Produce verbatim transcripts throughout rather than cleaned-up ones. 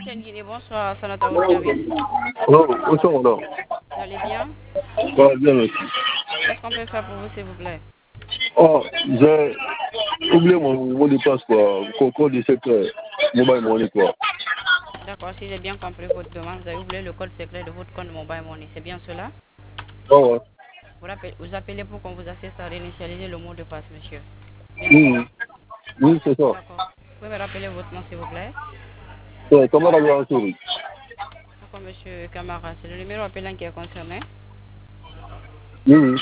M. Guinée, bonsoir, Sanata au service. Oh, bonsoir, madame. Vous allez bien? Ouais, bien, merci. Qu'est-ce qu'on peut faire pour vous, s'il vous plaît? Oh, j'ai oublié mon mot de passe, quoi. Concours de secret, mobile money, quoi. D'accord, si j'ai bien compris votre demande, vous avez oublié le code secret de votre compte mobile money, c'est bien cela? Oh, ouais. Vous, rappelez, vous appelez pour qu'on vous assiste à réinitialiser le mot de passe, monsieur. Bien Oui, cela? oui, c'est ça. D'accord. Vous pouvez me rappeler votre nom, s'il vous plaît? Ouais, comment la grande souris? D'accord, monsieur Camara, c'est le numéro appelant qui est concerné. Oui, oui.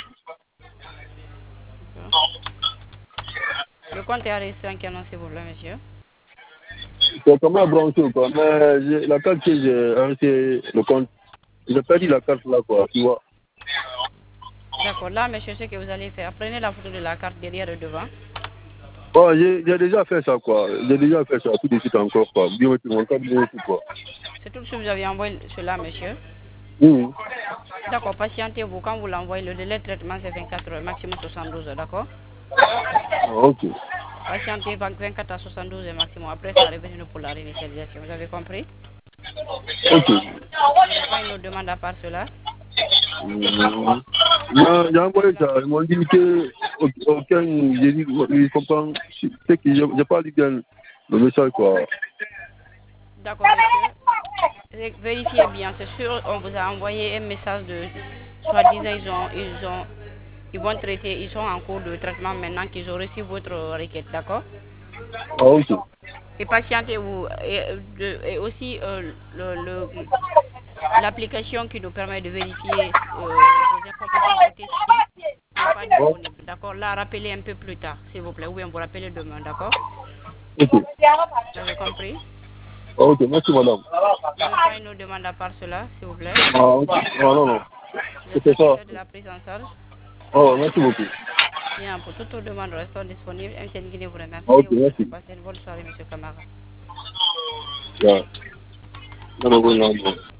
Le compte est enregistré en quel nom, s'il vous plaît, monsieur? C'est comment la grande souris, quoi. Mais j'ai- la carte que j'ai arrêté, le compte, j'ai perdu la carte là, quoi, tu vois. D'accord, là, monsieur, ce que vous allez faire, prenez la photo de la carte derrière et devant. Oh, j'ai j'ai déjà fait ça, quoi. J'ai déjà fait ça, tout de suite encore, quoi. Biométrie, mon carte biométrique, quoi. C'est tout ce que vous avez envoyé cela, monsieur. Oui, oui. D'accord, patientez-vous. Quand vous l'envoyez, le délai de traitement, c'est vingt-quatre heures, maximum soixante-douze heures, d'accord? Ah, ok. Patientez vingt-quatre à soixante-douze heures maximum. Après, ça revient pour la réinitialisation. Vous avez compris? Ok. Vous n'avez pas une autre demande à part cela? Mmh. Non, j'ai envoyé ça. Ils m'ont dit que aucun, j'ai dit, ils comprennent, c'est que j'ai pas lu bien le message, quoi. D'accord, monsieur. Vérifiez bien. C'est sûr, on vous a envoyé un message de, soi-disant, ils ont, ils ont, ils vont traiter, ils sont en cours de traitement maintenant qu'ils ont reçu votre requête, d'accord? Ah, ok. Et patientez-vous. Et, de- et aussi, euh, le, le- l'application qui nous permet de vérifier euh, vos informations côté SIM n'est pas Bon, disponible. D'accord? Là, rappelez un peu plus tard, s'il vous plaît. Ou bien vous rappelez demain, d'accord? ok. Vous avez compris? Ah, ok, merci, madame. Vous n'avez pas une autre demande à part cela, s'il vous plaît? Ah, ok. Ah, non, non. Vous êtes C'était ça. satisfait de la prise en charge? Oh, merci beaucoup. Bien, pour toute autre demande, restons disponibles. M T N Guinée vous Ah, remercie ok, et vous souhaite de merci. passer une bonne soirée, monsieur Camara. Yeah. Non, non, non, non.